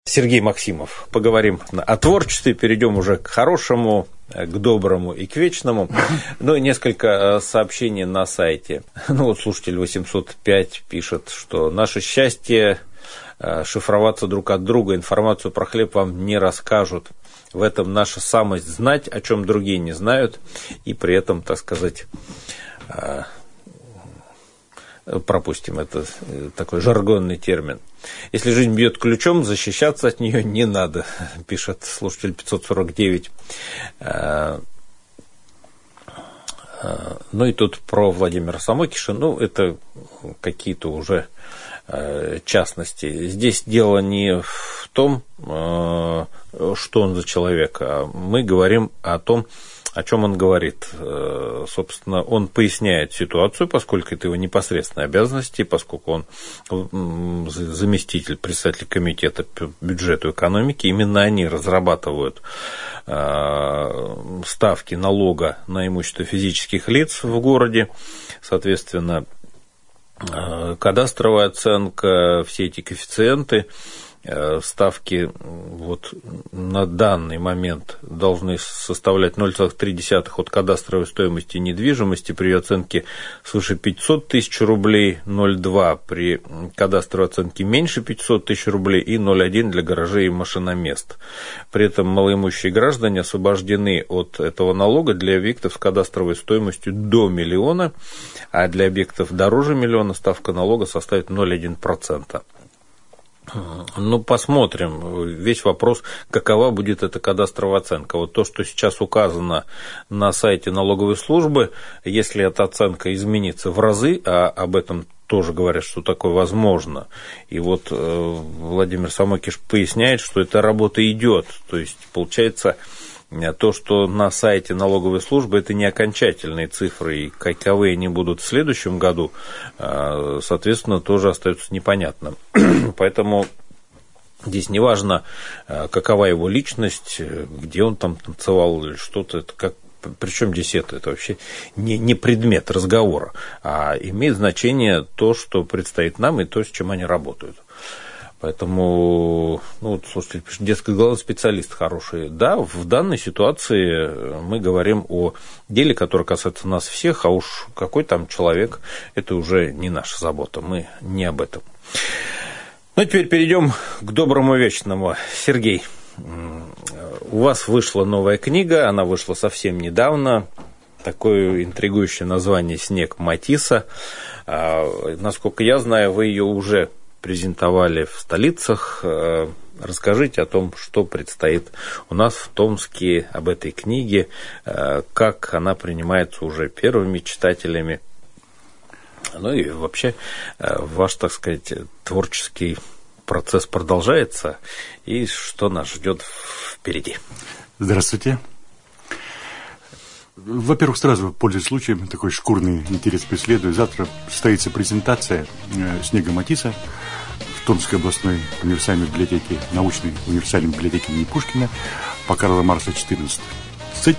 Сергей Максимов. Поговорим о творчестве, перейдем уже к хорошему, к доброму и к вечному. Ну и несколько сообщений на сайте. Ну вот слушатель 805 пишет, что наше счастье шифроваться друг от друга, информацию про хлеб вам не расскажут. В этом наша самость знать, о чем другие не знают, и при этом, так сказать, пропустим, это такой жаргонный термин. Если жизнь бьет ключом, защищаться от нее не надо, пишет слушатель 549. Ну и тут про Владимира Самокиша, ну это какие-то уже частности. Здесь дело не в том, что он за человек, а мы говорим о том, о чем он говорит. Собственно, он поясняет ситуацию, поскольку это его непосредственные обязанности, поскольку он заместитель председателя комитета по бюджету экономики, именно они разрабатывают ставки налога на имущество физических лиц в городе, соответственно, кадастровая оценка, все эти коэффициенты, ставки вот на данный момент должны составлять 0,3 от кадастровой стоимости недвижимости при оценке свыше 500 тысяч рублей, 0,2 при кадастровой оценке меньше 500 тысяч рублей и 0,1 для гаражей и машиномест. При этом малоимущие граждане освобождены от этого налога для объектов с кадастровой стоимостью до 1 миллиона, а для объектов дороже 1 миллиона ставка налога составит 0,1%. Ну, посмотрим. Весь вопрос, какова будет эта кадастровая оценка. Вот то, что сейчас указано на сайте налоговой службы, если эта оценка изменится в разы, а об этом тоже говорят, что такое возможно. И вот Владимир Самокиш поясняет, что эта работа идет. То есть, получается, то, что на сайте налоговой службы, это не окончательные цифры, и каковы они будут в следующем году, соответственно, тоже остается непонятным. Поэтому здесь не важно, какова его личность, где он там танцевал или что-то, это как. Причем здесь это вообще не предмет разговора, а имеет значение то, что предстоит нам, и то, с чем они работают. Поэтому, ну, вот, слушайте, пишет, детский главный специалист хороший. Да, в данной ситуации мы говорим о деле, которое касается нас всех, а уж какой там человек, это уже не наша забота, мы не об этом. Ну, теперь перейдем к доброму вечному. Сергей, у вас вышла новая книга, она вышла совсем недавно, такое интригующее название «Снег Матисса». Насколько я знаю, вы ее уже презентовали в столицах. Расскажите о том, что предстоит у нас в Томске, об этой книге, как она принимается уже первыми читателями. Ну и вообще ваш, так сказать, творческий процесс продолжается, и что нас ждет впереди. Здравствуйте. Во-первых, сразу, пользуясь случаем, такой шкурный интерес преследую. Завтра состоится презентация «Снега Матисса» в Томской областной универсальной библиотеке, научной универсальной библиотеке имени Пушкина по Карла Маркса 14. Суть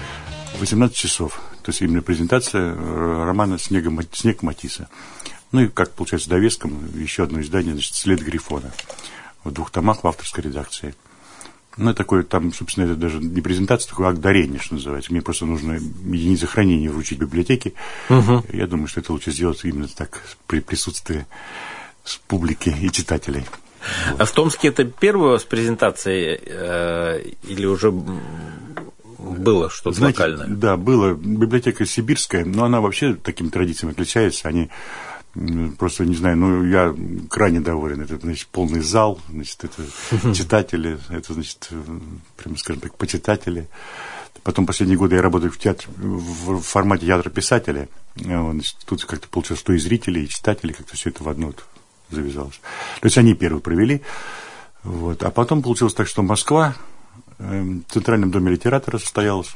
18 часов. То есть именно презентация романа «Снег Матисса». Ну и, как получается, довеском еще одно издание, значит, «След Грифона» в 2 томах в авторской редакции. Ну, такое, там, собственно, это даже не презентация, такой акт дарения, что называется. Мне просто нужно единицы хранения вручить в библиотеке. Угу. Я думаю, что это лучше сделать именно так, при присутствии публики и читателей. Вот. А в Томске это первая у вас презентация или уже было что-то локальное? Да, было. Библиотека сибирская, но она вообще такими традициями отличается. Они просто, не знаю, ну, я крайне доволен. Это, значит, полный зал, значит, это читатели, это, значит, прямо скажем так, почитатели. Потом последние годы я работаю в театре, в формате театра писателя. Значит, тут как-то получилось, что и зрители, и читатели, как-то все это в одно вот завязалось. То есть они первые провели. Вот. А потом получилось так, что Москва в Центральном доме литератора состоялась.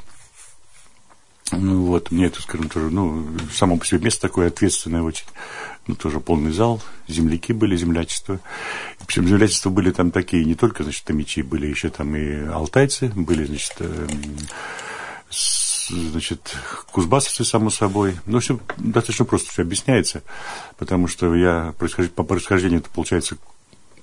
Ну, вот, мне это, скажем, тоже, ну, само по себе место такое ответственное очень. Ну, тоже полный зал, земляки были, землячество. Причем землячества были там такие, не только, значит, томичи, были еще там и алтайцы, были, значит, кузбассовцы, само собой. Но все достаточно просто все объясняется, потому что я по происхождению, это получается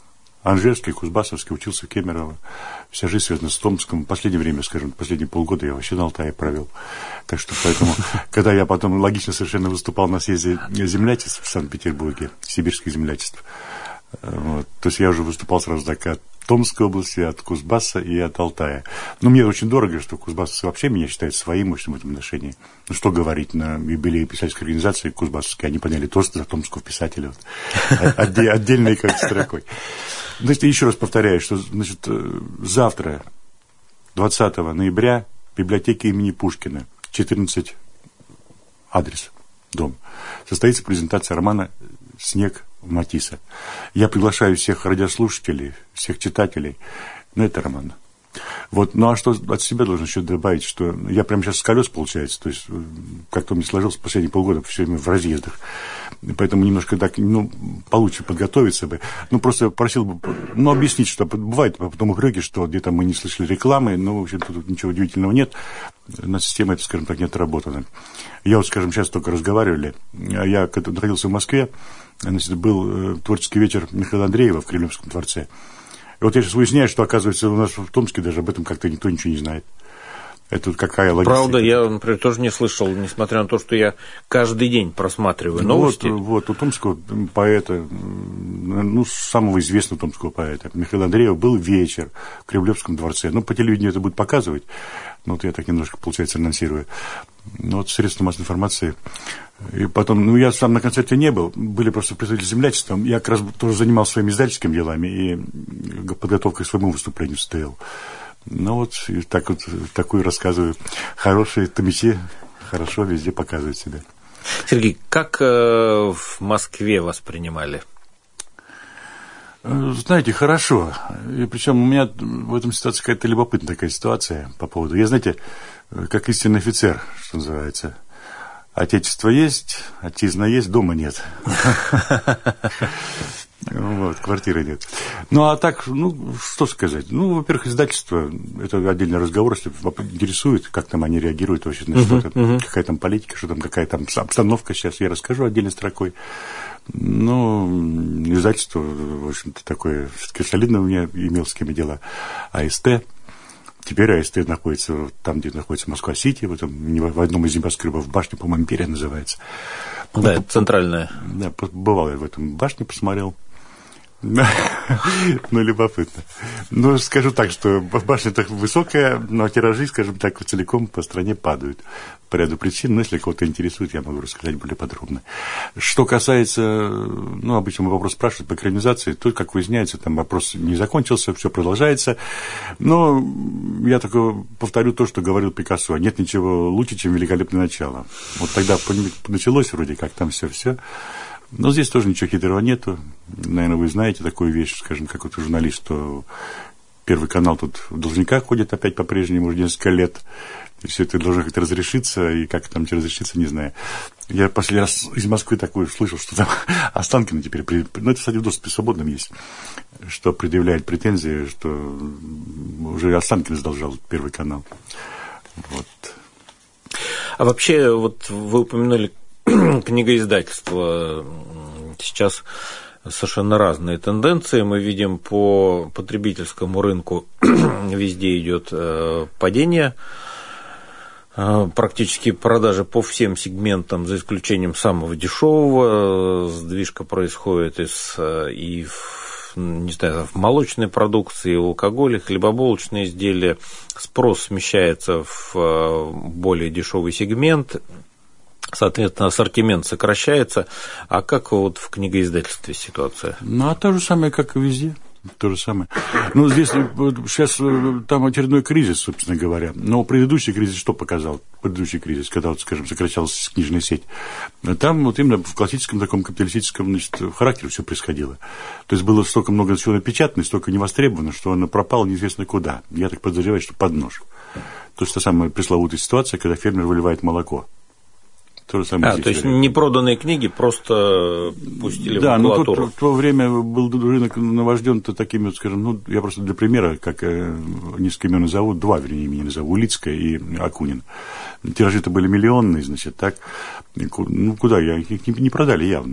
Анжерский, Кузбассовский, учился в Кемерово. Вся жизнь связана с Томском. В последнее время, скажем, последние полгода я вообще на Алтае провел. Так что поэтому, когда я потом логично совершенно выступал на съезде землячеств в Санкт-Петербурге, сибирских землячеств, вот, то есть я уже выступал сразу так от Томской области, от Кузбасса и от Алтая. Но мне очень дорого, что кузбассовцы вообще меня считают своим в этом отношении. Ну, что говорить, на юбилее писательской организации кузбассовской они подняли тост за томского писателя. Вот, отдельной как строкой. Значит, еще раз повторяю, что, значит, завтра, 20 ноября, в библиотеке имени Пушкина, 14, адрес, дом, состоится презентация романа «Снег» Матисса. Я приглашаю всех радиослушателей, всех читателей на этот роман. Вот. Ну, а что от себя должен еще добавить, что я прямо сейчас с колес, получается, то есть как-то мне сложилось последние полгода все время в разъездах, поэтому немножко так, ну, получше подготовиться бы. Ну, просто просил бы, ну, объяснить, что бывает потом упреки, что где-то мы не слышали рекламы, ну, в общем-то, тут ничего удивительного нет, на система это, скажем так, не отработана. Я вот, скажем, сейчас только разговаривали, я когда находился в Москве, значит, был творческий вечер Михаила Андреева в Кремлевском дворце. И вот я сейчас выясняю, что, оказывается, у нас в Томске даже об этом как-то никто ничего не знает. Это вот какая логистика. Правда, я, например, тоже не слышал, несмотря на то, что я каждый день просматриваю новости. Вот у томского поэта, ну, самого известного томского поэта, Михаила Андреева, был вечер в Кремлевском дворце. Ну, по телевидению это будет показывать, ну, вот я так немножко, получается, анонсирую. Ну, вот средства массовой информации. И потом, ну, я сам на концерте не был, были просто представители землячества. Я как раз тоже занимался своими издательскими делами и подготовкой к своему выступлению стоял. Ну, вот, и так вот, такую рассказываю. Хорошие томичи хорошо везде показывают себя. Сергей, как в Москве воспринимали? Знаете, хорошо. И причем у меня в этом ситуации какая-то любопытная такая ситуация по поводу... Я, знаете, как истинный офицер, что называется. Отечество есть, отчизна есть, дома нет. Вот, квартиры нет. Ну, а так, ну, что сказать? Ну, во-первых, издательство, это отдельный разговор, если интересует, как там они реагируют вообще на что-то, какая там политика, что там, какая там обстановка сейчас, я расскажу отдельной строкой. Ну, издательство, в общем-то, такое, все-таки солидное у меня имел с кем дела. АСТ. Теперь АСТ находится там, где находится Москва-Сити, в одном из небоскребов, в башне, по-моему, Империя называется. Да, это центральная. Да, бывал я в этом башне, посмотрел. Ну, любопытно. Ну, скажу так, что башня-то высокая, но тиражи, скажем так, целиком по стране падают по ряду причин. Но если кого-то интересует, я могу рассказать более подробно. Что касается, ну, обычно вопрос спрашивают по экранизации, тут, как выясняется, там вопрос не закончился, все продолжается. Но я только повторю то, что говорил Пикассо. Нет ничего лучше, чем великолепное начало. Вот тогда началось вроде как там все. Но здесь тоже ничего хитрого нету. Наверное, вы знаете такую вещь, скажем, как вот журналист, что Первый канал тут в должниках ходит опять по-прежнему уже несколько лет. И все это должно как-то разрешиться, и как там разрешится, не знаю. Я последний раз из Москвы такую слышал, что там Останкино теперь, ну, это, кстати, в доступе свободном есть, что предъявляет претензии, что уже Останкино задолжал Первый канал. Вот. А вообще, вот вы упомянули книгоиздательство. Сейчас совершенно разные тенденции. Мы видим по потребительскому рынку везде идет падение. Практически продажи по всем сегментам, за исключением самого дешевого. Сдвижка происходит и не знаю, в молочной продукции, в алкоголе, хлебобулочные изделия. Спрос смещается в более дешевый сегмент. Соответственно, ассортимент сокращается. А как вот в книгоиздательстве ситуация? Ну, а то же самое, как и везде. То же самое. Ну, здесь сейчас там очередной кризис, собственно говоря. Но предыдущий кризис что показал? Предыдущий кризис, когда, вот, скажем, сокращалась книжная сеть. Там вот именно в классическом таком капиталистическом, значит, характере все происходило. То есть было столько много всего напечатано, столько невостребовано, что оно пропало неизвестно куда. Я так подозреваю, что под нож. То есть та самая пресловутая ситуация, когда фермер выливает молоко. То есть непроданные книги просто пустили в макулатуру. Да, но в то время был рынок навожден-то такими, вот, скажем, ну, я просто для примера, как несколько имен назову, два, вернее, имени назову, Улицкая и Акунин. Тиражи-то были миллионные, значит, так, ну, куда, их не продали явно.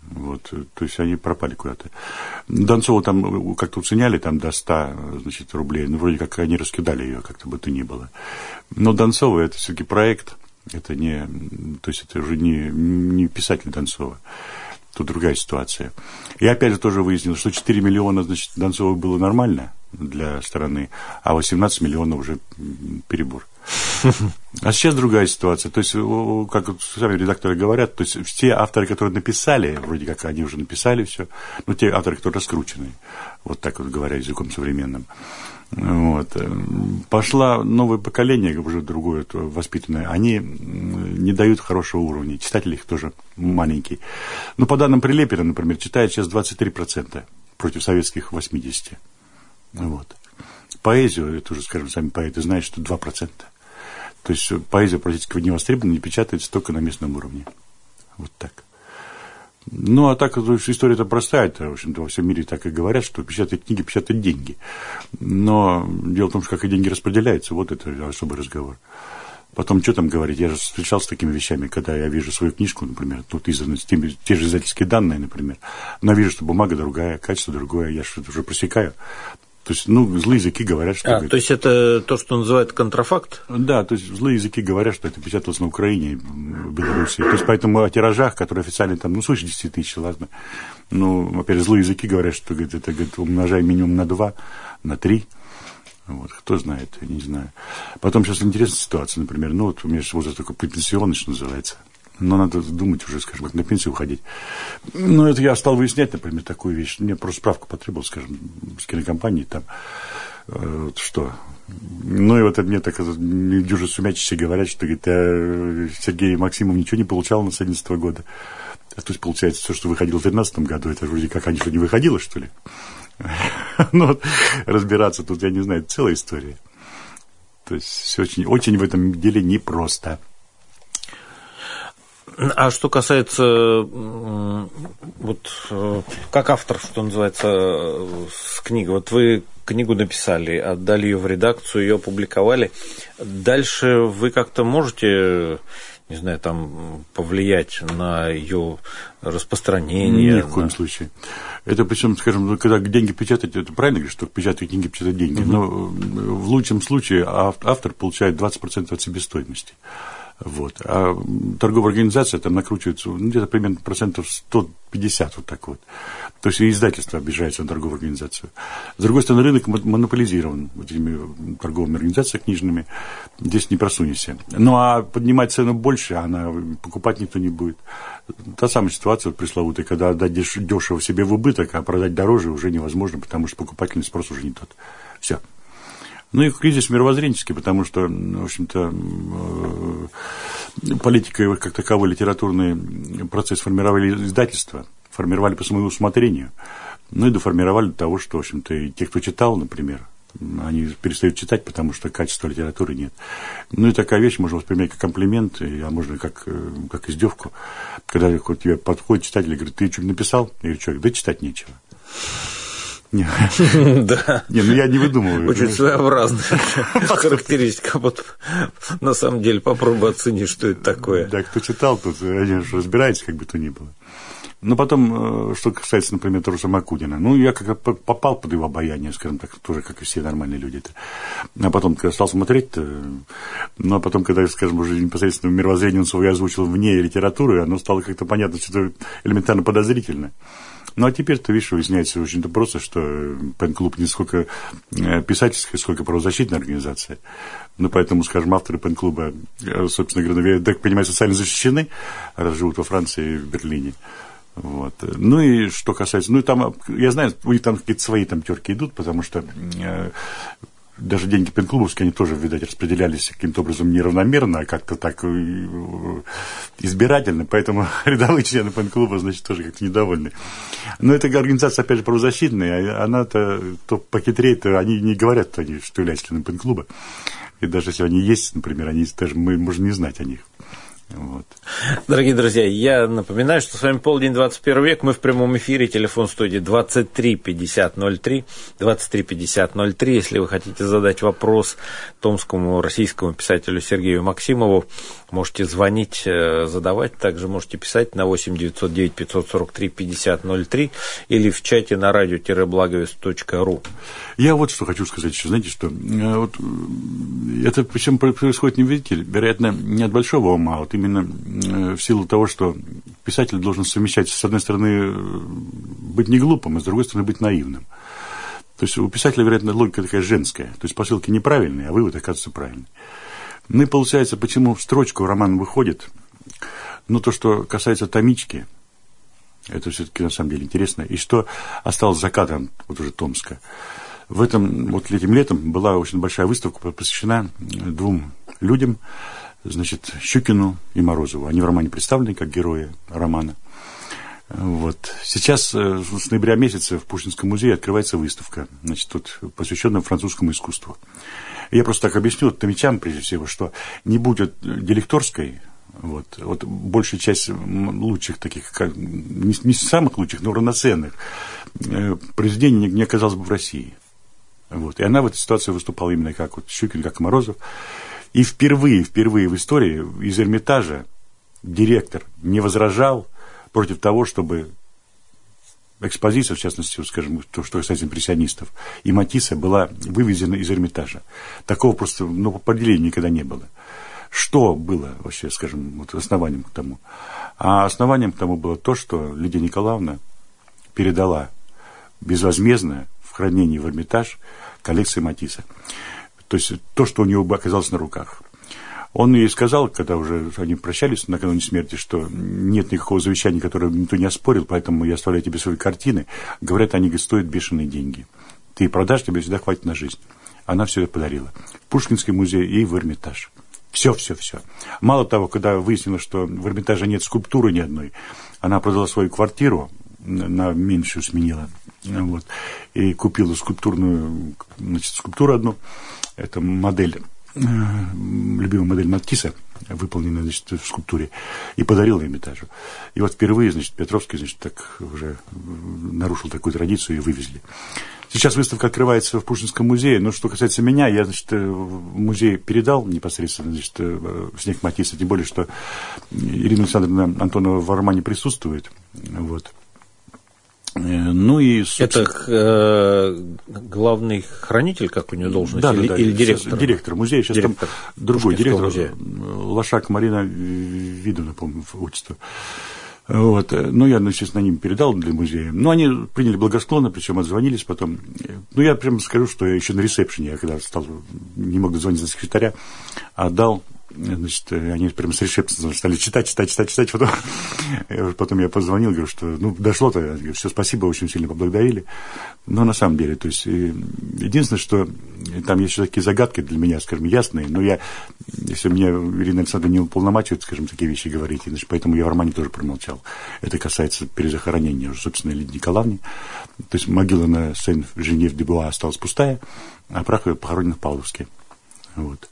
Вот, то есть они пропали куда-то. Донцова там как-то уценяли там до 100, значит, рублей. Ну, вроде как они раскидали ее, как-то бы то ни было. Но Донцова это все-таки проект. Это не, то есть это уже не писатель Донцова. Тут другая ситуация. И опять же тоже выяснилось, что 4 миллиона, значит, Донцова было нормально для страны, а 18 миллионов уже перебор. А сейчас другая ситуация. То есть, как сами редакторы говорят, то есть те авторы, которые написали, вроде как они уже написали все, но те авторы, которые раскручены, вот так вот говоря языком современным, вот, пошло новое поколение, уже другое, воспитанное, они не дают хорошего уровня, читатель их тоже маленький. Но по данным Прилепина, например, читает сейчас 23% против советских 80%. Вот. Поэзию, это уже, скажем, сами поэты знают, что 2%. То есть поэзия практически не востребована, не печатается только на местном уровне. Вот так. Ну, а так, история-то простая. В общем-то, во всем мире так и говорят, что печатать книги, печатать деньги. Но дело в том, что как и деньги распределяются, вот это особый разговор. Потом, что там говорить, я же встречался с такими вещами, когда я вижу свою книжку, например, тут изданы те же издательские данные, например, но вижу, что бумага другая, качество другое, я что-то уже просекаю. То есть, злые языки говорят, что... то есть, это то, что называют контрафакт? Да, то есть, злые языки говорят, что это печаталось на Украине, в Беларуси. То есть, поэтому о тиражах, которые официально там, свыше 10 тысяч, ладно. Во-первых, злые языки говорят, что это умножай минимум на 2, на 3. Вот, кто знает, я не знаю. Потом сейчас интересная ситуация, например, у меня сейчас возраст такой предпенсионный, что называется. Но надо думать уже, скажем, как на пенсию уходить. Это я стал выяснять, например, такую вещь. Мне просто справку потребовалась, скажем, с кинокомпанией там. Что? И вот мне так дюжи сумячище говорят, что, говорит, Сергей Максимов ничего не получал на 2011 года. То есть, получается, все, что выходило в 2013 году, это вроде как они что, не выходило, что ли? Разбираться тут, я не знаю, это целая история. То есть, все очень, очень в этом деле непросто. А что касается, как автор, что называется, с книгой, вы книгу написали, отдали ее в редакцию, ее опубликовали, дальше вы как-то можете, не знаю, там, повлиять на ее распространение? Ни в коем случае. Это причем, скажем, когда деньги печатать, это правильно говоришь, что печатать книги, печатать деньги, но в лучшем случае автор получает 20% от себестоимости. Вот. А торговая организация там накручивается где-то примерно 150%, вот так вот. То есть и издательство обижается на торговую организацию. С другой стороны, рынок монополизирован вот этими торговыми организациями книжными. Здесь не просунешься. А поднимать цену больше, покупать никто не будет. Та самая ситуация пресловутая, когда отдать дешево себе в убыток, а продать дороже уже невозможно, потому что покупательный спрос уже не тот. Все. И кризис мировоззренческий, потому что, в общем-то, политика как таковой, литературный процесс формировали издательства, формировали по своему усмотрению, и доформировали до того, что, в общем-то, и те, кто читал, например, они перестают читать, потому что качества литературы нет. И такая вещь можно воспринимать как комплимент, а можно как издевку, когда к тебе подходит читатель и говорит, ты что-нибудь написал? Я говорю, человек, да читать нечего. Да. Я не выдумываю. Очень своеобразная характеристика. На самом деле, попробуй оценить, что это такое. Да, кто читал, тут они разбирается, как бы то ни было. Потом, что касается, например, того же самого Акунина. Я как попал под его обаяние, скажем так, тоже, как и все нормальные люди-то. А потом, когда стал смотреть, а потом, когда, скажем, уже непосредственно мировоззрение он свое озвучил вне литературы, оно стало как-то понятно, что элементарно подозрительно. А теперь-то, видишь, выясняется очень просто, что Пен-клуб не сколько писательская, сколько правозащитная организация. Поэтому, скажем, авторы Пен-клуба, собственно говоря, я так понимаю, социально защищены, раз живут во Франции, в Берлине. Вот. И что касается... там, я знаю, у них там какие-то свои терки идут, потому что даже деньги пен-клубовские, они тоже, видать, распределялись каким-то образом неравномерно, а как-то так избирательно, поэтому рядовые члены пен-клуба, значит, тоже как-то недовольны. Но эта организация, опять же, правозащитная, она-то то похитрее, то они не говорят, что являются членами пен-клуба. И даже если они есть, например, мы можем не знать о них. Вот. Дорогие друзья, я напоминаю, что с вами «Полдень, 21 век». Мы в прямом эфире. Телефон студии 23 50 03. 23 50 03. Если вы хотите задать вопрос томскому российскому писателю Сергею Максимову, можете звонить, задавать. Также можете писать на 8 909 543 50 03 или в чате на radio-blagovest.ru. Я вот что хочу сказать еще. Знаете, что вот, это причем происходит, не видите, вероятно, не от большого ума, а вот именно в силу того, что писатель должен совмещать, с одной стороны, быть не глупым, а с другой стороны, быть наивным. То есть у писателя, вероятно, логика такая женская. То есть посылки неправильные, а вывод оказывается правильный. Ну и получается, почему в строчку роман выходит, ну то, что касается томички, это все-таки на самом деле интересно, и что осталось за кадром, вот уже Томска. В этом, вот этим летом была очень большая выставка, посвящена двум людям, значит, Щукину и Морозову. Они в романе представлены как герои романа. Вот. Сейчас с ноября месяца в Пушкинском музее открывается выставка, значит, тут, посвященная французскому искусству. Я просто так объясню томичам, прежде всего, что не будет Делекторской, вот большая часть лучших таких, не самых лучших, но равноценных произведений не оказалась бы в России. Вот. И она в этой ситуации выступала именно как вот Щукин, как и Морозов. И впервые в истории из Эрмитажа директор не возражал против того, чтобы экспозиция, в частности, скажем, то, что касается импрессионистов, и Матисса была вывезена из Эрмитажа. Такого просто, по определению никогда не было. Что было вообще, скажем, вот основанием к тому? А основанием к тому было то, что Лидия Николаевна передала безвозмездно в хранении в Эрмитаж коллекции Матисса. То есть то, что у него оказалось на руках. Он ей сказал, когда уже они прощались накануне смерти, что нет никакого завещания, которое никто не оспорил, поэтому я оставляю тебе свои картины. Говорят, они стоят бешеные деньги. Ты продашь, тебе всегда хватит на жизнь. Она все это подарила. В Пушкинский музей и в Эрмитаж. Все. Мало того, когда выяснилось, что в Эрмитаже нет скульптуры ни одной, она продала свою квартиру, на меньшую сменила, вот, и купила скульптуру одну. Это модель, любимая модель Матисса, выполненная, значит, в скульптуре, и подарила Эрмитажу. И вот впервые, значит, Петровский, значит, так уже нарушил такую традицию и вывезли. Сейчас выставка открывается в Пушкинском музее. Но что касается меня, я, значит, в музей передал непосредственно, значит, снег Матисса, тем более, что Ирина Александровна Антонова в романе присутствует. Вот. Ну и, собственно... Это главный хранитель, как у нее должность, да, или директор? Директор музея, сейчас директор там другой директор, музея. Лошак Марина Видовна, по-моему, отчество. Вот. Ну, я, естественно, ним передал для музея. Но они приняли благосклонно, причем отзвонились потом. Ну, я прямо скажу, что я еще на ресепшене, я когда стал, не мог дозвониться до секретаря, отдал. Значит, они прямо с ресепшена стали читать. Потом я позвонил, говорю, что дошло-то. Я говорю, все, спасибо, очень сильно поблагодарили. Но на самом деле, то есть, единственное, что там есть еще такие загадки для меня, скажем, ясные, но если мне Ирина Александровна не уполномачивает, скажем, такие вещи говорить, значит, поэтому я в романе тоже промолчал. Это касается перезахоронения уже, собственно, Лидии Николаевны. То есть могила на Сен-Женев-де-Буа осталась пустая, а прах ее похоронен в Павловске. Вот.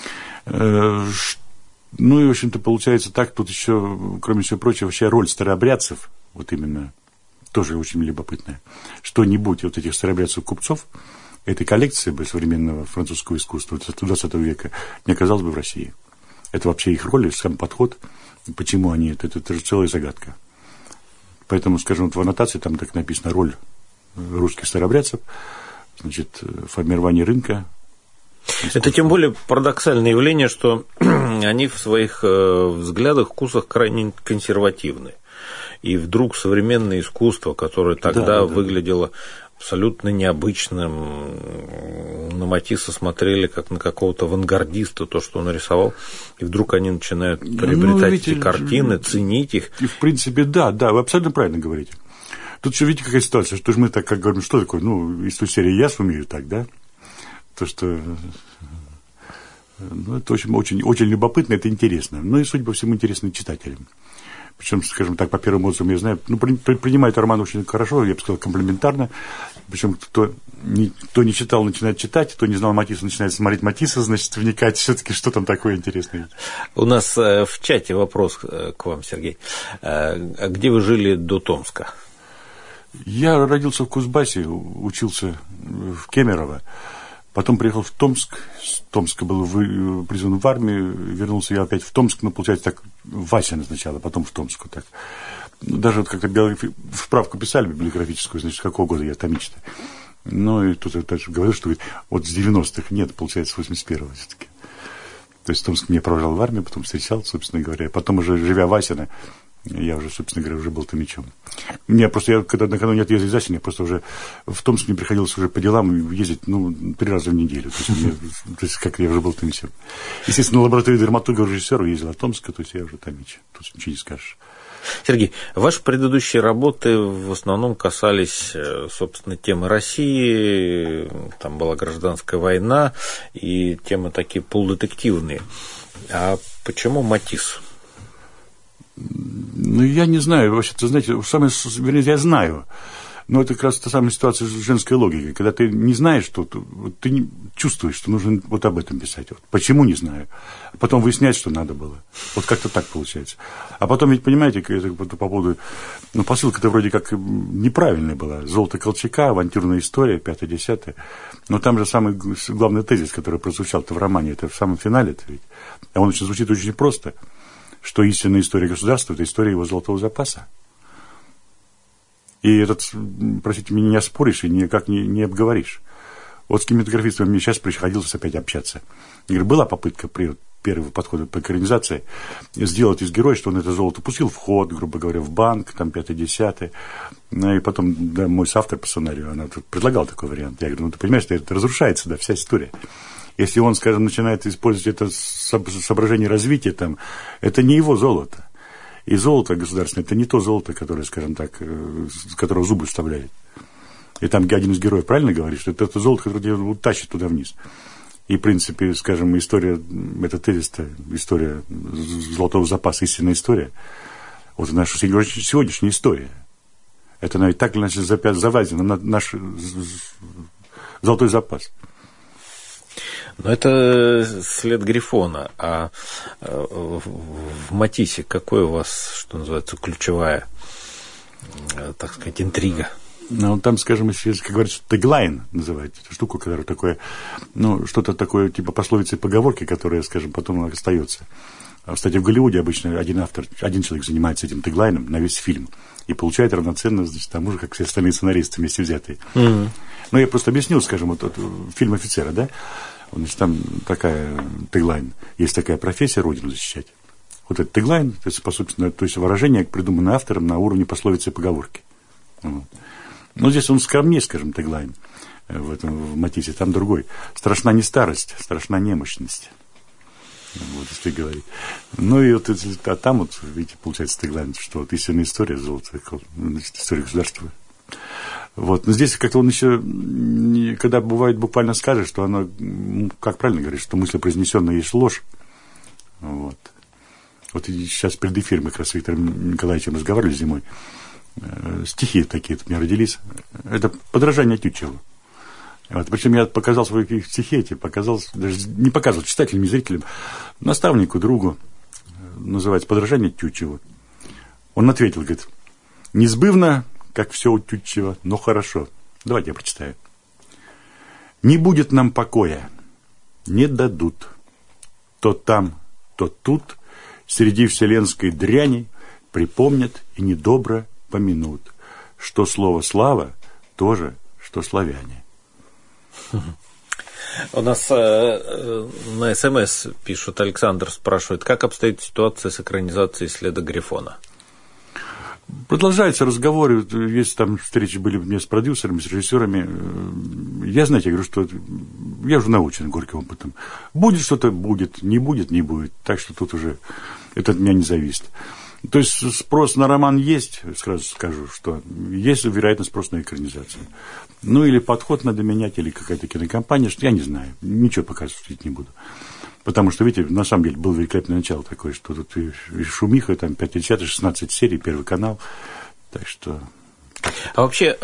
Ну и, в общем-то, получается так, тут еще, кроме всего прочего, вообще роль старообрядцев, вот именно, тоже очень любопытная. Что-нибудь вот этих старообрядцев-купцов, этой коллекции бы современного французского искусства 20 века не оказалось бы в России. Это вообще их роль, сам подход, почему они, это же целая загадка. Поэтому, скажем, вот в аннотации там так написано роль русских старообрядцев, значит, формирование рынка. Это тем более парадоксальное явление, что они в своих взглядах, вкусах крайне консервативны. И вдруг современное искусство, которое тогда выглядело абсолютно необычным, на Матисса смотрели как на какого-то авангардиста, то, что он нарисовал, и вдруг они начинают приобретать эти картины, ценить их. И в принципе, да, вы абсолютно правильно говорите. Тут еще видите, какая ситуация, что же мы так как говорим, что такое, из той серии «Я сумею так», да? То, что это очень, очень, очень любопытно, это интересно. Ну и, судя по всему, интересно читателям. Причем, скажем так, по первым отзывам я знаю, принимает роман очень хорошо, я бы сказал, комплиментарно. Причем кто не читал, начинает читать, кто не знал Матисса, начинает смотреть Матисса, значит, вникать все-таки, что там такое интересное. У нас в чате вопрос к вам, Сергей. А где вы жили до Томска? Я родился в Кузбассе, учился в Кемерово. Потом приехал в Томск. С Томска был призван в армию. Вернулся я опять в Томск. Ну, получается, так, в Васино сначала, потом в Томск. Вот так. Даже вот как-то справку писали библиографическую, значит, какого года я томич-то. Ну, и тут я даже говорил, что вот с 90-х нет, получается, с 81-го все-таки. То есть Томск меня провожал в армию, потом встречал, собственно говоря. Потом уже, живя в Васино, я уже, собственно говоря, уже был томичом. Я когда накануне отъезда из Асени, просто уже в Томск мне приходилось уже по делам ездить, 3 раза в неделю. То есть как я уже был томичем. Естественно, на лабораторию драматурга режиссера ездил от Томска, то есть я уже томич. Тут ничего не скажешь. Сергей, ваши предыдущие работы в основном касались, собственно, темы России, там была гражданская война, и темы такие полудетективные. А почему Матисс? Я не знаю, вообще-то, знаете, вернее, я знаю, но это как раз та самая ситуация с женской логикой, когда ты не знаешь что-то, ты не чувствуешь, что нужно вот об этом писать. Вот. Почему не знаю? А потом выяснять, что надо было. Вот как-то так получается. А потом ведь, понимаете, по поводу, посылка-то вроде как неправильная была. «Золото Колчака», авантюрная история, 5-10. Но там же самый главный тезис, который прозвучал-то в романе, это в самом финале-то ведь. А он звучит очень просто, что истинная история государства – это история его золотого запаса. И этот, простите меня, не оспоришь и никак не обговоришь. Вот с кинематографистами мне сейчас приходилось опять общаться. Я говорю, была попытка при первого подхода по экранизации сделать из героя, что он это золото пустил в ход, грубо говоря, в банк, там 5-10. И потом, да, мой соавтор по сценарию, она предлагала такой вариант. Я говорю, ты понимаешь, это разрушается, да, вся история. Если он, скажем, начинает использовать это соображение развития, там, это не его золото. И золото государственное – это не то золото, которое, скажем так, с которого зубы вставляет. И там один из героев правильно говорит, что это золото, которое тащит туда вниз. И, в принципе, скажем, история, это тезис-то, история золотого запаса, истинная история, вот наша сегодняшняя история. Это навіть так, значит, завязано на наш золотой запас. Но это след Грифона. А в Матиссе какой у вас, что называется, ключевая, так сказать, интрига? Там, скажем, если, как говорится, теглайн называется эту штуку, которая такое, что-то такое, типа пословицы и поговорки, которая, скажем, потом остается. Кстати, в Голливуде обычно один человек занимается этим теглайном на весь фильм и получает равноценно, значит, тому же, как все остальные сценаристы вместе взятые. Mm-hmm. Я просто объяснил, скажем, вот фильм «Офицера», да? Значит, там такая теглайн, есть такая профессия родину защищать. Вот этот теглайн, то есть выражение, придуманное автором на уровне пословицы и поговорки. Вот. Но здесь он скромнее, скажем, теглайн в Матиссе, там другой. Страшна не старость, страшна немощность. Вот, если говорить. И вот, а там вот, видите, получается теглайн, что вот истинная история золота, значит, история государства. Вот. Но здесь как-то он еще, когда бывает буквально скажет, что оно, как правильно говорить, что мысль произнесенная есть ложь. Вот. Вот и сейчас перед эфиром мы как раз с Виктором Николаевичем разговаривали зимой. Стихи такие у меня родились. Это подражание Тютчеву. Вот. Причем я показал свои стихи, даже не показывал читателям и зрителям, наставнику, другу, называется «Подражание Тютчеву». Он ответил, говорит, несбывно, как все у Тютчева, но хорошо. Давайте я прочитаю. «Не будет нам покоя, не дадут. То там, то тут, среди вселенской дряни, припомнят и недобро помянут, что слово «слава» тоже, что славяне». У нас на СМС пишут, Александр спрашивает, как обстоит ситуация с экранизацией «Следа Грифона»? Продолжаются разговоры, есть там встречи были у меня с продюсерами, с режиссерами. Я, знаете, я говорю, что я уже научен горьким опытом. Будет что-то, будет, не будет, не будет. Так что тут уже это от меня не зависит. То есть спрос на роман есть, сразу скажу, что есть, вероятно, спрос на экранизацию. Или подход надо менять, или какая-то кинокомпания, что я не знаю, ничего показывать не буду. Потому что, видите, на самом деле было великолепное начало такое, что тут и шумиха, там 5 десятых, 16 серий, Первый канал. Так что... А вообще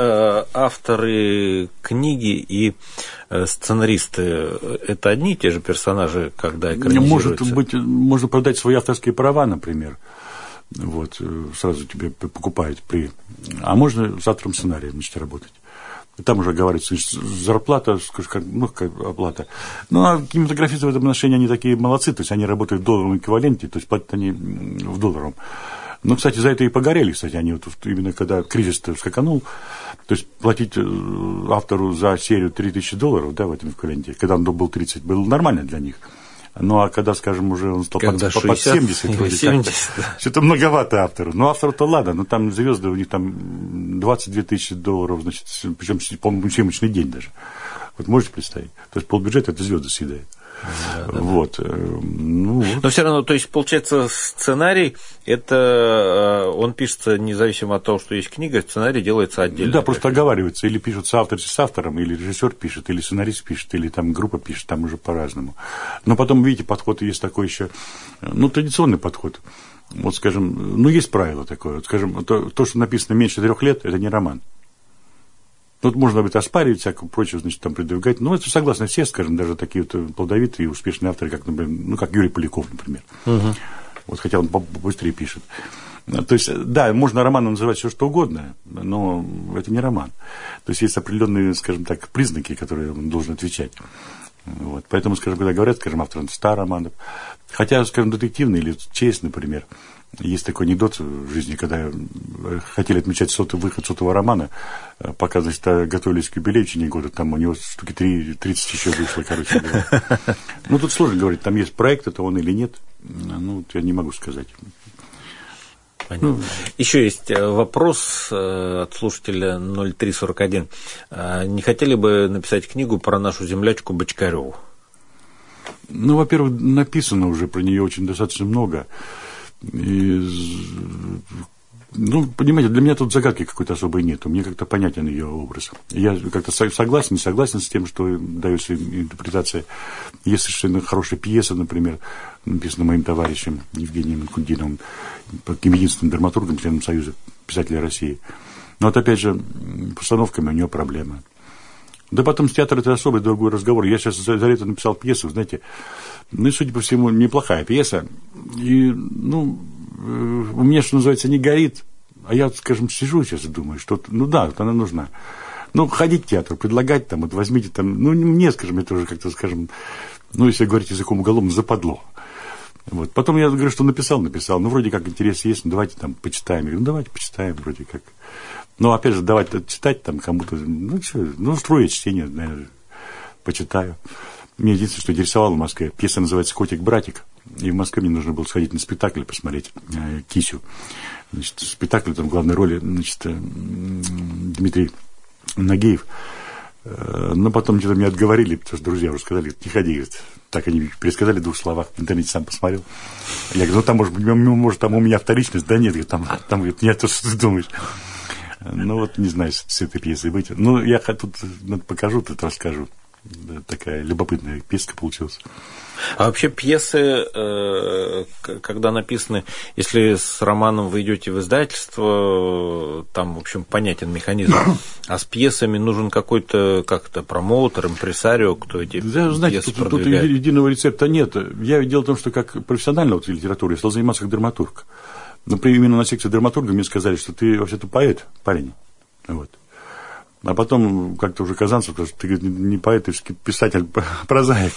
авторы книги и сценаристы – это одни и те же персонажи, когда экранизируются? Может быть, можно продать свои авторские права, например. Вот, сразу тебе покупают а можно с автором сценария, значит, работать. Там уже говорится, зарплата, как оплата. Ну, а кинематографисты в этом отношении, они такие молодцы, то есть они работают в долларовом эквиваленте, то есть платят они в долларовом. Но, кстати, за это и погорели, кстати, они вот именно когда кризис-то скаканул, то есть платить автору за серию $3000, да, в этом эквиваленте, когда он был 30, было нормально для них. Ну, а когда, скажем, уже он стал под 70, вроде 70, да. Что-то многовато автору. Ну, автору-то ладно, но там звезды, у них там $22 тысячи, значит, причем, по-моему, съемочный день даже. Вот можете представить? То есть полбюджета это звезды съедает. Да. Вот. Ну, но все равно, то есть, получается, сценарий, это он пишется независимо от того, что есть книга, сценарий делается отдельно. Да, просто оговаривается, или пишут соавтор с автором, или режиссер пишет, или сценарист пишет, или там группа пишет, там уже по-разному. Но потом, видите, подход есть такой еще, ну, традиционный подход. Вот, скажем, ну, есть правило такое, вот, скажем, то, что написано меньше 3 лет, это не роман. Тут можно будет оспаривать, всякое прочее, значит, там придвигать. Ну, это согласны все, скажем, даже такие вот плодовитые и успешные авторы, как, например, ну, как Юрий Поляков, например. Угу. Вот, хотя он побыстрее пишет. То есть, да, можно романом называть все что угодно, но это не роман. То есть, есть определенные, скажем так, признаки, которые он должен отвечать. Вот. Поэтому, скажем, когда говорят, скажем, автор 100 романов, хотя, скажем, детективный или честь, например, есть такой анекдот в жизни, когда хотели отмечать выход 100-го романа, пока, значит, готовились к юбилею в течение года, там у него штуки 30 еще вышло, короче говоря. Ну, тут сложно говорить, там есть проект, это он или нет, ну, я не могу сказать. Понятно. Ну, еще есть вопрос от слушателя 0341. Не хотели бы написать книгу про нашу землячку Бочкареву? Ну, во-первых, написано уже про нее очень достаточно много. И, ну, понимаете, для меня тут загадки какой-то особой нет. Мне как-то понятен ее образ. Я как-то согласен, не согласен с тем, что дается интерпретация. Есть совершенно хорошая пьеса, например, написана моим товарищем Евгением Кундиновым, единственным драматургом членом Союза писателей России. Но вот опять же, постановками у нее проблемы. Да потом с театром это особый другой разговор. Я сейчас за лето написал пьесу, знаете, ну и, судя по всему, неплохая пьеса. И, ну, у меня, что называется, не горит. А я, скажем, сижу сейчас и думаю, что, ну да, вот она нужна. Ну, ходить в театр, предлагать там, вот возьмите там, ну, мне, скажем, это уже как-то, скажем, ну, если говорить языком уголовным, западло. Вот. Потом я говорю, что написал, ну, вроде как интерес есть, ну, давайте там почитаем. Я говорю, ну, давайте почитаем, вроде как. Ну, опять же, давать читать там кому-то, ну, что, ну, устрою чтение, наверное, почитаю. Меня единственное, что интересовало в Москве, пьеса называется «Котик-братик», и в Москве мне нужно было сходить на спектакль, посмотреть Кисю. Значит, спектакль, там в главной роли, значит, Дмитрий Нагиев. Но потом что-то меня отговорили, потому что друзья уже сказали, не ходи, говорит. Так они пересказали в 2 словах, в интернете сам посмотрел. Я говорю, ну, там, может, там у меня вторичность, да нет, говорит, там говорит, нет, то, что ты думаешь. Ну, вот, не знаю, с этой пьесой быть. Ну, я тут покажу, тут расскажу. Да, такая любопытная пьеска получилась. А вообще пьесы, когда написаны, если с романом вы идете в издательство, там, в общем, понятен механизм, а с пьесами нужен какой-то, как-то, промоутер, импресарио, кто эти знаете, пьесы тут единого рецепта нет. Дело в том, что как профессионально вот в литературе я стал заниматься как драматург. Например, именно на секции драматурга мне сказали, что ты вообще-то поэт, парень. Вот. А потом как-то уже Казанцев, потому что ты, говорит, не поэт, ты писатель, прозаик.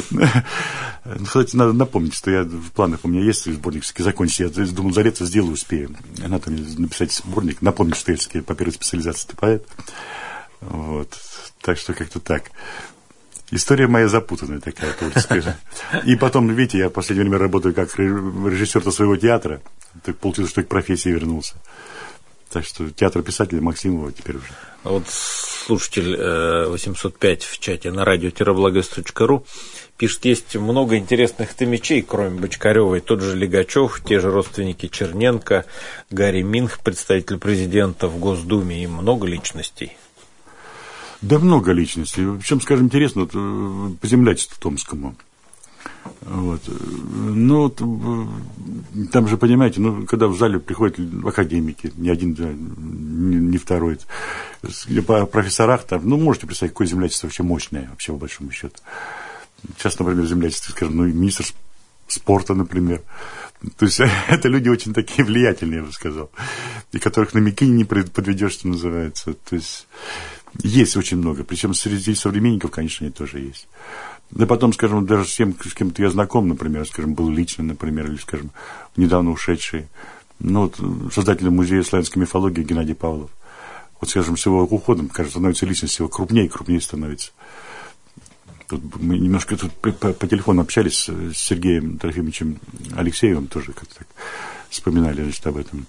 Кстати, надо напомнить, что я в планах, у меня есть сборник закончить. Я думал, за лето сделаю, успею. Надо мне написать сборник, напомнить, что я по первой специализации ты поэт. Вот. Так что как-то так. История моя запутанная такая, творческая. И потом, видите, я в последнее время работаю как режиссер своего театра. Так получилось, что я к профессии вернулся. Так что театр писателя Максимова теперь уже. Вот слушатель 805 в чате на радио-благость.ру пишет, есть много интересных томичей, кроме Бочкаревой. Тот же Лигачев, те же родственники Черненко, Гарри Минх, представитель президента в Госдуме, и много личностей. Да много личностей. Причем, скажем, интересно, вот, по землячеству томскому. Вот. Ну, там же, понимаете, когда в зале приходят академики, ни один, ни второй, по профессорах, там, можете представить, какое землячество вообще мощное, вообще, по большому счету. Сейчас, например, землячество, скажем, министр спорта, например. То есть, это люди очень такие влиятельные, я бы сказал, и которых на мякине не подведешь, что называется. То есть, есть очень много, причем среди современников, конечно, они тоже есть. Да потом, скажем, даже с кем-то я знаком, например, скажем, был лично, например, или, скажем, недавно ушедший, создатель музея славянской мифологии Геннадий Павлов. Вот, скажем, с его уходом, кажется, становится личность его крупнее и крупнее становится. Тут мы немножко тут по телефону общались с Сергеем Трофимовичем Алексеевым, тоже как-то так вспоминали, значит, об этом.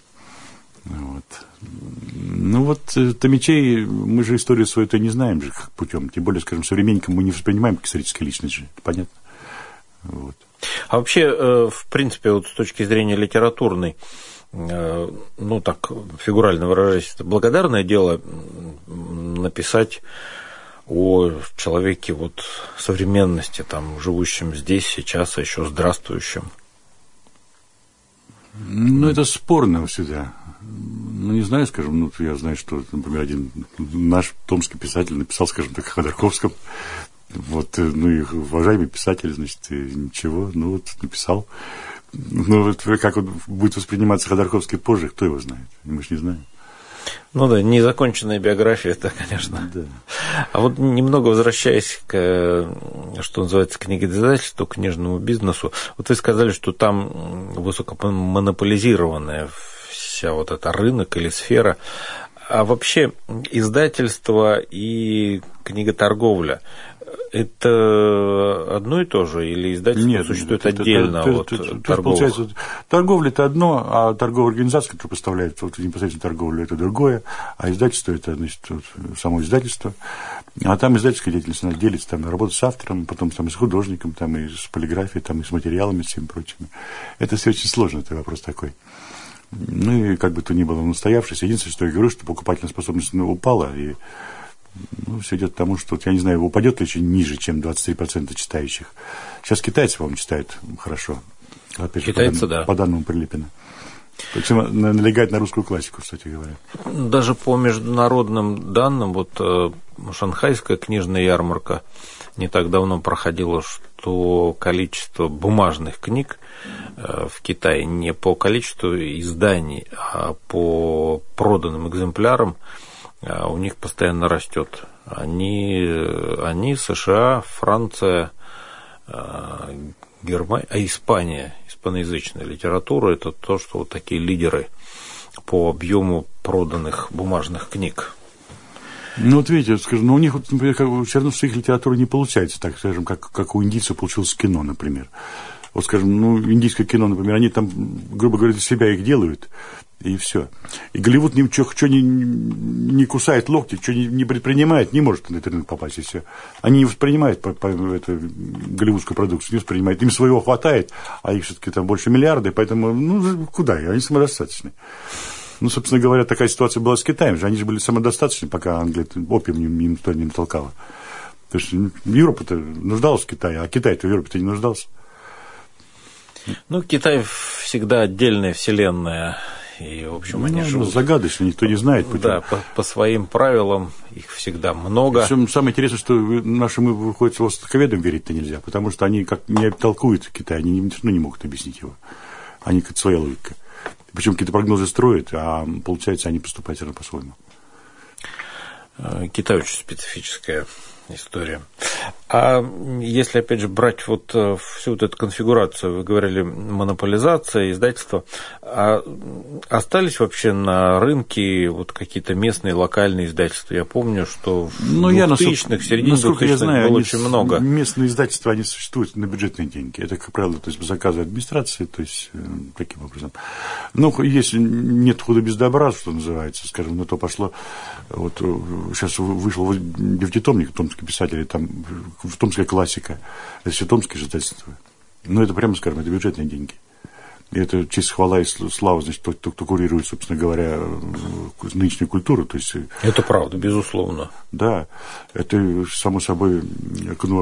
Вот. Томичей, мы же историю свою-то не знаем же как путем. Тем более, скажем, современникам мы не воспринимаем как историческая личность же. Понятно? Вот. А вообще, в принципе, вот с точки зрения литературной, так фигурально выражаясь, это благодарное дело написать о человеке вот современности, там, живущем здесь, сейчас, а еще здравствующем. Это спорно всегда. Не знаю, скажем, я знаю, что, например, один наш томский писатель написал, скажем так, о Ходорковском. Вот, и уважаемый писатель, значит, ничего, написал. Как он будет восприниматься Ходорковский позже, кто его знает? Мы же не знаем. Незаконченная биография, это, конечно. Да. А вот немного возвращаясь к, что называется, книгоиздательству, книжному бизнесу, вот вы сказали, что там высокомонополизированная вся вот эта рынок или сфера. А вообще издательство и книготорговля – это одно и то же, или издательство существует отдельно от торговли? Получается, торговля – это одно, а торговая организация, которая поставляет непосредственно торговлю, это другое, а издательство – это, значит, само издательство. А там издательская деятельность, она делится, там работа с автором, потом там, и с художником, там, и с полиграфией, там, и с материалами, с всеми прочими. Это все очень сложно, это вопрос такой. И как бы то ни было, он устоявшийся. Единственное, что я говорю, что покупательная способность упала, и все идет к тому, что, я не знаю, упадет ли еще ниже, чем 23% читающих. Сейчас китайцы, по-моему, читают хорошо. Опять же, китайцы, по данным Прилепина. Причем налегает на русскую классику, кстати говоря. Даже по международным данным, шанхайская книжная ярмарка не так давно проходила, что количество бумажных книг в Китае не по количеству изданий, а по проданным экземплярам у них постоянно растет. Они США, Франция, Германия, Испания, испаноязычная литература – это то, что вот такие лидеры по объему проданных бумажных книг. Видите, скажем, у них, например, все равно с их литературой не получается, так скажем, как у индийцев получилось кино, например. Вот, скажем, индийское кино, например, они там, грубо говоря, для себя их делают, и все. И Голливуд что не кусает локти, что не предпринимает, не может на этот рынок попасть, и все. Они не воспринимают эту голливудскую продукцию, не воспринимают. Им своего хватает, а их все-таки там больше миллиарда, поэтому, куда? Они самодостаточны. Собственно говоря, такая ситуация была с Китаем же. Они же были самодостаточны, пока Англия опиум им туда не натолкала. То есть Европа-то нуждалась в Китае, а Китай-то в Европе-то не нуждался. Китай всегда отдельная вселенная. И, в общем, они живут загадочно, никто не знает. Да, по своим правилам их всегда много. Причем самое интересное, что нашим, выходит, востоковедам верить-то нельзя, потому что они как не толкуют Китай, они не могут объяснить его. Они как своя логика. Причем какие-то прогнозы строят, а получается, они поступают все равно по-своему. Китай очень специфическая история. А если, опять же, брать всю эту конфигурацию, вы говорили, монополизация, издательство, а остались вообще на рынке какие-то местные, локальные издательства? Я помню, что в 2000-х, середине 2000-х было очень много. Местные издательства, они существуют на бюджетные деньги. Это, как правило, то есть заказы администрации, то есть таким образом. Если нет худа без добра, что называется, скажем, на то пошло. Сейчас вышел девятитомник томских писателей, там томская классика, это все томские издательства. Это прямо скажем, это бюджетные деньги. И это честь, хвала и слава, значит, кто курирует, собственно говоря, нынешнюю культуру. То есть, это правда, безусловно. Да, это, само собой, КНОР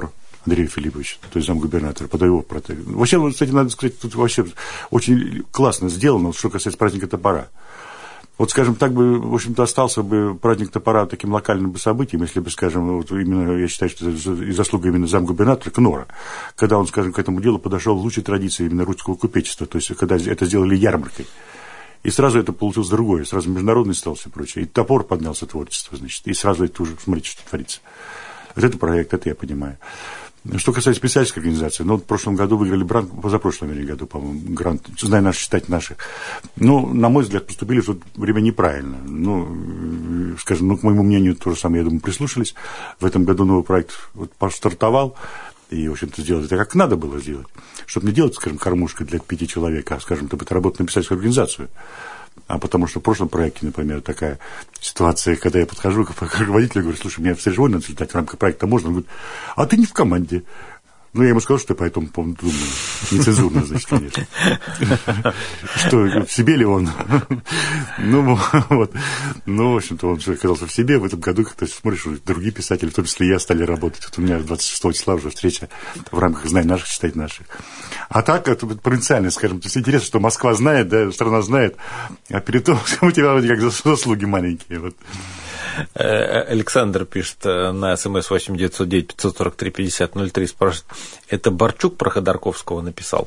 Андрея Филипповича, то есть замгубернатора, под его протектором. Вообще, вот, кстати, надо сказать, тут вообще очень классно сделано, что касается праздника топора. Вот, скажем, так бы, в общем-то, остался бы праздник топора таким локальным бы событием, если бы, скажем, вот именно, я считаю, что это и заслуга именно замгубернатора Кнора, когда он, скажем, к этому делу подошел в лучшей традиции именно русского купечества, то есть, когда это сделали ярмаркой. И сразу это получилось другое, сразу международный стал все прочее. И топор поднялся творчество, значит, и сразу это уже, смотрите, что творится. Вот это проект, это я понимаю. Что касается писательской организации, ну, в прошлом году выиграли грант, позапрошлом году, по-моему, грант, знай наших, читать наших. Ну, на мой взгляд, поступили в то время неправильно. Ну, скажем, ну, к моему мнению, то же самое, я думаю, прислушались. В этом году новый проект вот стартовал, и, в общем-то, сделать это как надо было сделать. Чтобы не делать, скажем, кормушкой для 5 человек, а, скажем, это работать на писательскую организацию. А потому что в прошлом проекте, например, такая ситуация, когда я подхожу к руководителю и говорю, слушай, мне в стрижевой надо летать в рамках проекта можно? Он говорит, а ты не в команде. Ну, я ему сказал, что я по этому поводу думаю. Нецензурно, значит, конечно. Что, в себе ли он? Ну, вот. Ну, в общем-то, он же оказался в себе. В этом году, как ты смотришь, другие писатели, в том числе и я, стали работать. Вот у меня 26 числа уже встреча в рамках «Знай наших, читай наших». А так, это провинциально, скажем. То есть интересно, что Москва знает, да, страна знает, а перед тем, у тебя вроде как заслуги маленькие. Вот. Александр пишет на СМС 8909 543 5003, спрашивает, это Борчук про Ходорковского написал?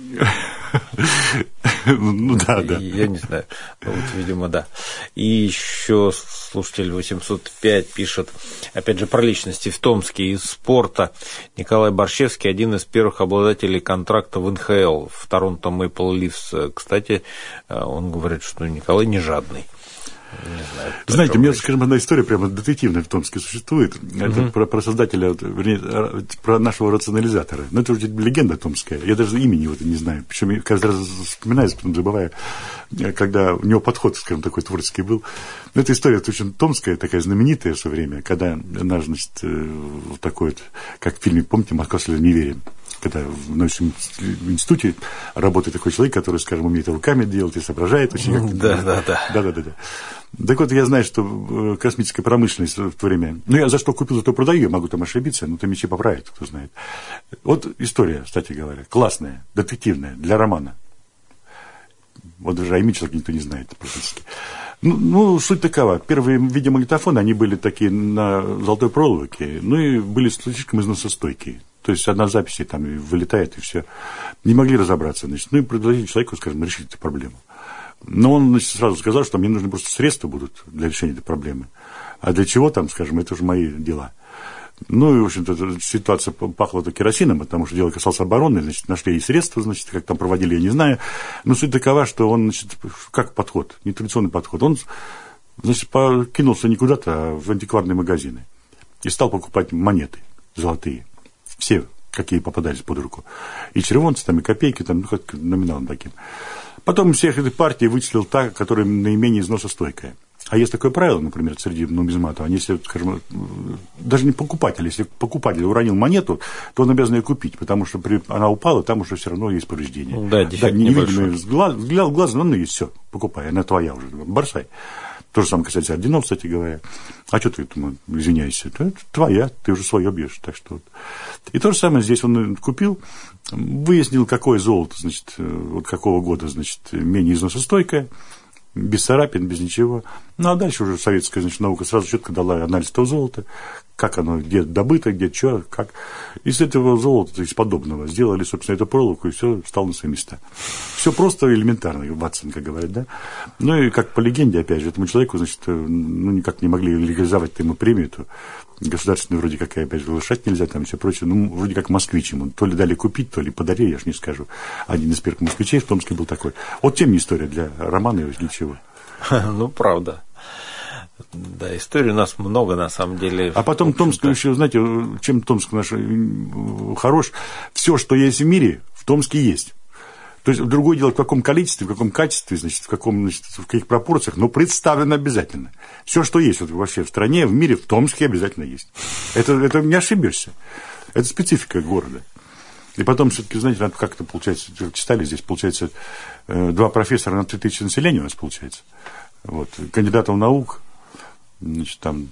Ну да. Я не знаю. Вот, видимо, да. И еще слушатель 805 пишет, опять же, про личности в Томске из спорта. Николай Борщевский, один из первых обладателей контракта в НХЛ в Торонто Мэйпл Ливс. Кстати, он говорит, что Николай не жадный. Не знаю, знаете, у меня, скажем, одна история прямо детективная в Томске существует. Это про создателя, вернее, про нашего рационализатора. Но это уже легенда томская. Я даже имени его не знаю. Причем я каждый раз вспоминаю, потом забываю, когда у него подход, скажем, такой творческий был. Но эта история очень томская, такая знаменитая в свое время, когда наш, значит, вот такой вот, как в фильме, помните, «Москва слезам не верит», когда в научном институте работает такой человек, который, скажем, умеет руками делать и соображает очень. Да. Так вот, я знаю, что космическая промышленность в то время... Ну, я за что купил, за то продаю, я могу там ошибиться, но там мечи поправят, кто знает. Вот история, кстати говоря, классная, детективная, для романа. Вот даже Аймича никто не знает практически. Ну, суть такова. Первые видеомагнитофоны, они были такие на золотой проволоке, ну и были слишком износостойкие. То есть одна запись там и вылетает, и все. Не могли разобраться, значит. Ну и предложили человеку, скажем, решить эту проблему. Но он, значит, сразу сказал, что мне нужны просто средства будут для решения этой проблемы. А для чего там, скажем, это уже мои дела. Ну и, в общем-то, ситуация пахла керосином, потому что дело касалось обороны, значит, нашли и средства, значит, как там проводили, я не знаю. Но суть такова, что он, значит, как подход, нетрадиционный подход, он, значит, кинулся не куда-то, а в антикварные магазины. И стал покупать монеты золотые. Все, какие попадались под руку. И червонцы, там, и копейки, там, ну, как номиналом таким. Потом всех этой партии вычислил та, которая наименее износостойкая. А есть такое правило, например, среди нумизматов, они, если, скажем, даже не покупатель, если покупатель уронил монету, то он обязан ее купить, потому что она упала, там уже все равно есть повреждения. Да, невидимый взгляд глаза, ну, есть, все, покупай, она твоя уже, бросай. То же самое касается орденов, кстати говоря. А что ты этому извиняешься? Это твоя, ты уже свое бьешь. Так что... И то же самое здесь он купил, выяснил, какое золото, значит, вот какого года, значит, менее износостойкое, без царапин, без ничего. Ну, а дальше уже советская, значит, наука сразу четко дала анализ того золота, как оно, где добыто, где что, как. Из этого золота, из подобного, сделали, собственно, эту проволоку, и все стало на свои места. Все просто элементарно, Ватсон, как говорят, да. Ну, и как по легенде, опять же, этому человеку, значит, ну, никак не могли легализовать ему премию эту государственную, вроде как, опять же, лошадь нельзя, там, все прочее. Ну, вроде как москвич ему. То ли дали купить, то ли подарили, я ж не скажу. Один из первых москвичей в Томске был такой. Вот тем не история для романа или для чего. Ну, правда. Да, историй у нас много, на самом деле. А потом Томск еще, знаете, чем Томск наш хорош, все, что есть в мире, в Томске есть. То есть, другое дело, в каком количестве, в каком качестве, значит, в каких пропорциях, но представлено обязательно. Все, что есть вот вообще в стране, в мире, в Томске обязательно есть. Это не ошибешься. Это специфика города. И потом, все-таки, знаете, как это получается, читали здесь, получается, 2 профессора на 3000 населения у нас получается. Вот, кандидатов наук, значит, там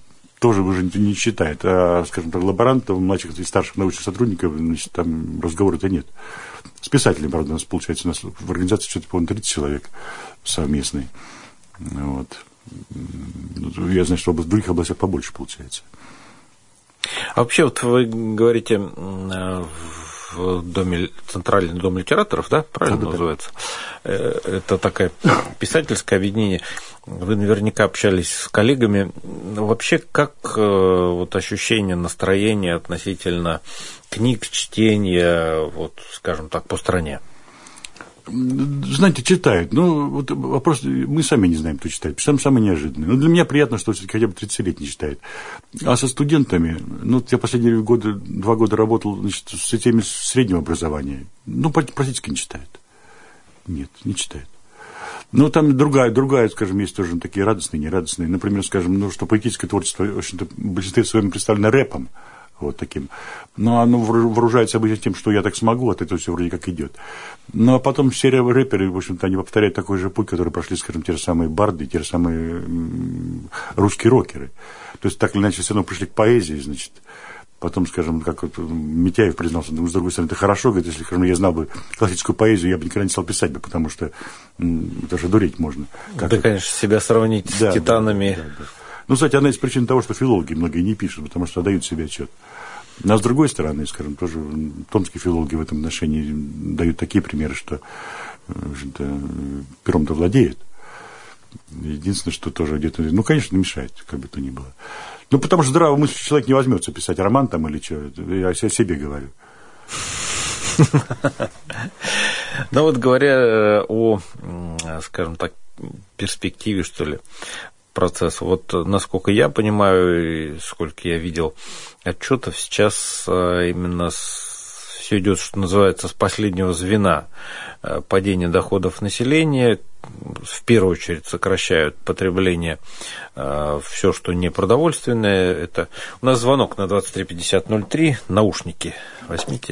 тоже уже не считает. А, скажем так, лаборантов, младших и старших научных сотрудников, значит, там разговора-то нет. С писателями, правда, у нас получается, у нас в организации что-то, по-моему, 30 человек совместный. Вот. Я знаю, что в других областях побольше получается. А вообще, вот вы говорите, в доме, Центральный дом литераторов, да, правильно называется? Это такое писательское объединение. Вы наверняка общались с коллегами. Вообще, как вот ощущение, настроение относительно книг, чтения, вот, скажем так, по стране? Знаете, читают. Ну, вот вопрос, мы сами не знаем, кто читает. Самое неожиданное. Но для меня приятно, что все-таки хотя бы 30-летний читает. А со студентами, ну, я последние 2 года работал, значит, с теми среднего образования. Ну, практически не читают. Нет, не читают. Ну, там другая, скажем, есть тоже такие радостные, нерадостные. Например, скажем, ну, что поэтическое творчество, в общем-то, в большинстве своем представлено рэпом. Вот таким. Но оно вооружается обычно тем, что я так смогу, вот это все вроде как идет. Ну, а потом все рэперы, в общем-то, они повторяют такой же путь, который прошли, скажем, те же самые барды, те же самые русские рокеры. То есть, так или иначе, все равно пришли к поэзии, значит. Потом, скажем, как вот Митяев признался, с другой стороны, это хорошо, говорит, если, скажем, я знал бы классическую поэзию, я бы никогда не стал писать бы, потому что это же дурить можно. Да, конечно, себя сравнить с титанами. Да. Ну, кстати, одна из причин того, что филологи многие не пишут, потому что отдают себе отчет. А с другой стороны, скажем, тоже томские филологи в этом отношении дают такие примеры, что, в общем-то, пером-то владеет. Единственное, что тоже где-то, ну, конечно, мешает, как бы то ни было. Ну, потому что здравомыслящий человек не возьмется писать роман там или что, я о себе говорю. Ну, вот говоря о, скажем так, перспективе, что ли, процесса. Вот насколько я понимаю, и сколько я видел отчетов, сейчас именно все идет, что называется, с последнего звена. Падение доходов населения, в первую очередь сокращают потребление все, что не продовольственное. Это у нас звонок на 235003, наушники возьмите.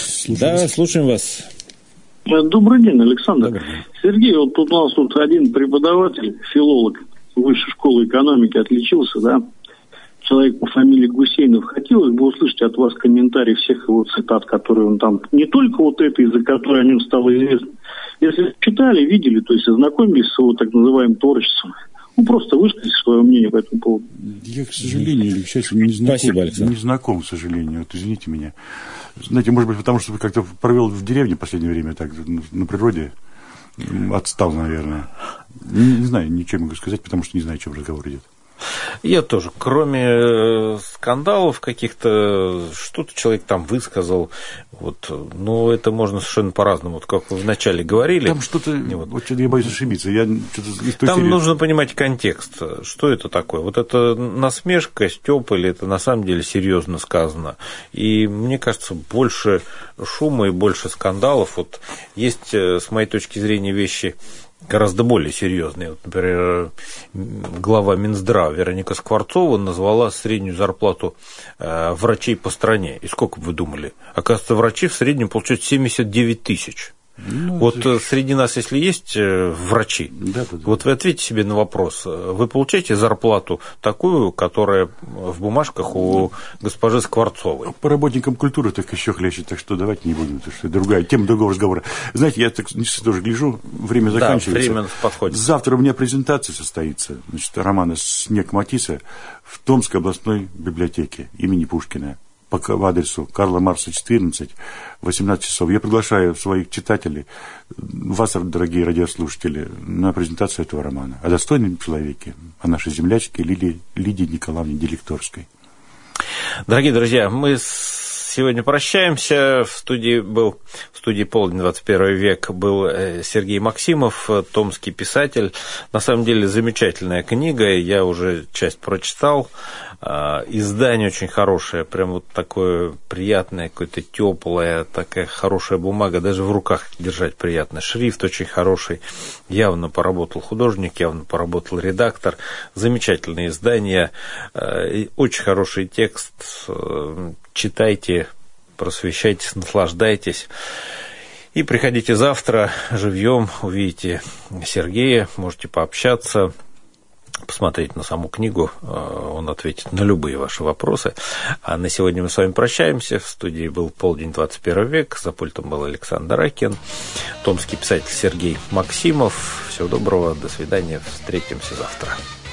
Да, слушаем вас. Добрый день, Александр. Добрый день. Сергей, вот тут у нас тут один преподаватель, филолог Высшей школы экономики отличился, да, человек по фамилии Гусейнов. Хотелось бы услышать от вас комментарий всех его цитат, которые он там, не только вот это, из-за которой о нем стало известно. Если читали, видели, то есть ознакомились с его так называемым творчеством, ну, просто высказать свое мнение по этому поводу. Я, к сожалению, или к счастью, не знаком, к сожалению, вот извините меня. Знаете, может быть, потому что как-то провел в деревне в последнее время, так, на природе, отстал, наверное. Не знаю, ничего не могу сказать, потому что не знаю, о чем разговор идет. Я тоже, кроме скандалов каких-то, что-то человек там высказал, вот, но это можно совершенно по-разному, вот как вы вначале говорили. Там что-то, вот я боюсь ошибиться, там нужно понимать контекст, что это такое, вот это насмешка, стёб, или это на самом деле серьезно сказано, и мне кажется, больше шума и больше скандалов, вот есть, с моей точки зрения, вещи гораздо более серьезные. Вот, например, глава Минздрава Вероника Скворцова назвала среднюю зарплату врачей по стране. И сколько бы вы думали? Оказывается, врачи в среднем получают 79 тысяч. Ну, вот среди нас, если есть врачи, да. Вот вы ответьте себе на вопрос. Вы получаете зарплату такую, которая в бумажках у госпожи Скворцовой? По работникам культуры так еще хлещет, так что давайте не будем. Это другая тема другого разговора. Знаете, я так тоже гляжу, время заканчивается. Да, время подходит. Завтра у меня презентация состоится, значит, романа «Снег Матисса» в Томской областной библиотеке имени Пушкина. В адресу Карла Маркса, 14, 18 часов. Я приглашаю своих читателей, вас, дорогие радиослушатели, на презентацию этого романа о достойном человеке, о нашей землячке Лидии Николаевне Делекторской. Дорогие друзья, мы сегодня прощаемся. В студии «Полдень, 21 век» был Сергей Максимов, томский писатель. На самом деле замечательная книга, я уже часть прочитал. Издание очень хорошее, прям вот такое приятное, какое-то теплое, такая хорошая бумага, даже в руках держать приятно. Шрифт очень хороший, явно поработал художник, явно поработал редактор. Замечательное издание, очень хороший текст. Читайте, просвещайтесь, наслаждайтесь. И приходите завтра живьем, увидите Сергея, можете пообщаться. посмотреть на саму книгу, он ответит на любые ваши вопросы. А на сегодня мы с вами прощаемся. В студии был «Полдень, 21 век». За пультом был Александр Акин, томский писатель Сергей Максимов. Всего доброго, до свидания, встретимся завтра.